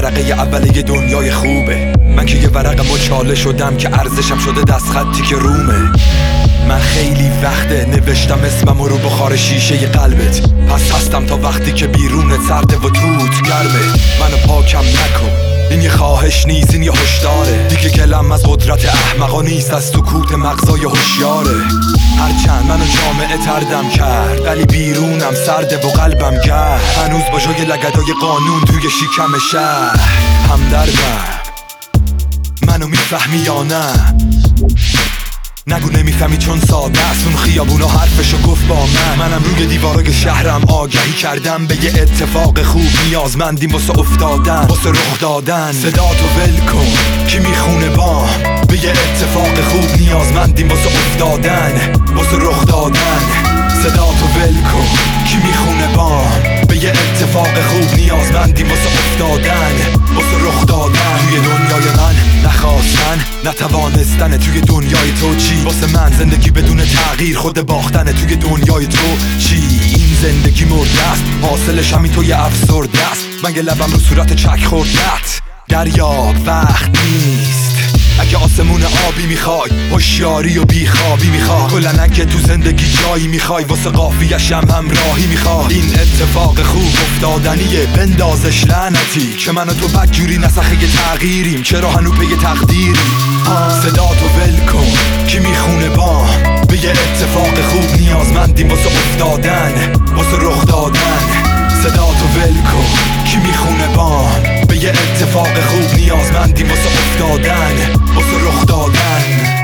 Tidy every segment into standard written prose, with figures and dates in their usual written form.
ورقه اوله دنیای خوبه. من که یه ورق مچاله شدم که ارزشم شده دست خطی که رومه. من خیلی وقته نوشتم اسمم رو بخار شیشه ی قلبت. پس هستم تا وقتی که بیرونت سرده و توت گرمه. منو پاکم نکن، این یه خواهش نیست، این یه هشداره. دیگه گلم از قدرت احمقا نیست، از سکوت مغزای هوشیاره. هرچند منو جامعه تردم کرد ولی بیرونم سرده و قلبم گرد. هنوز با جای لگدای قانون توی شکم شهر همدردم. منو میفهمی یا نه؟ نگو نمیفهمی چون ساده است. اون خیابونا حرفشو گفت با منم روی دیوارای شهرم آگهی کردم به یه اتفاق خوب. نیازمندیم واسه افتادن، واسه رخ دادن. صداتو ول کن کی میخونه بام به یه اتفاق خوب. نیازمندیم واسه افتادن، واسه رخ دادن. صداتو ول کن کی میخونه بام به یه اتفاق خوب. نیازمندیم واسه افتادن، واسه رخ دادن. توی دنیای من نخواستن نتوانستن، توی دنیای تو چی؟ واسه من زندگی بدون تغییر خود باختنه. توی دنیای تو چی؟ این زندگی مرده است، حاصلش همین توی افسرده است. من یه لبم رو صورت چک خوردت. دریاب وقت نیست اگه آسمون آبی میخوای، هوشیاری و بیخوابی میخوای. کلن که تو زندگی جایی میخوای، واسه قافیه‌ش هم همراهی میخوای. این اتفاق خوب افتادنیه، بندازش لعنتی که من و تو بدجوری نسخه تغییریم. چرا هنو پی تقدیری؟ صداتو ول کن کی میخونه بام به یه اتفاق خوب. نیازمندیم واسه افتادن، واسه رخ دادن. صداتو ول کن کی میخونه بام به یه اتفاق خوب. نیازمندیم واسه افتادن، واسه رخ دادن.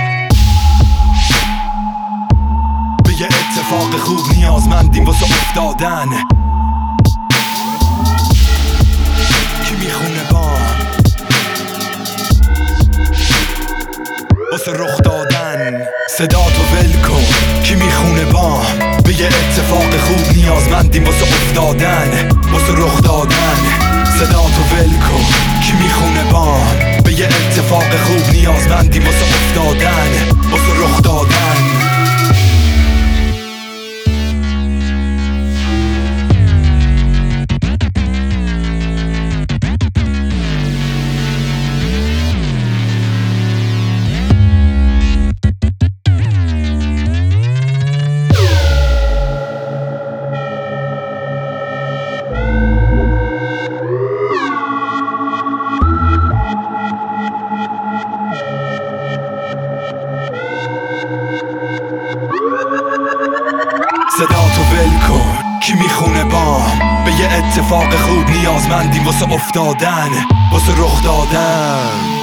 به یه اتفاق خوب. نیازمندیم واسه افتادن. کی میخونه بام واسه رخ دادن. صداتو ول کن کی میخونه بام به یه اتفاق خوب. نیازمندیم واسه افتادن، واسه رخ دادن. صداتو ول کن کی میخونه بام به یه اتفاق خوب. نیازمندیم واسه افتادن، واسه رخ دادن. صداتو ول کن کی میخونه بام به یه اتفاق خوب. نیازمندیم واسه افتادن، واسه رخ دادن.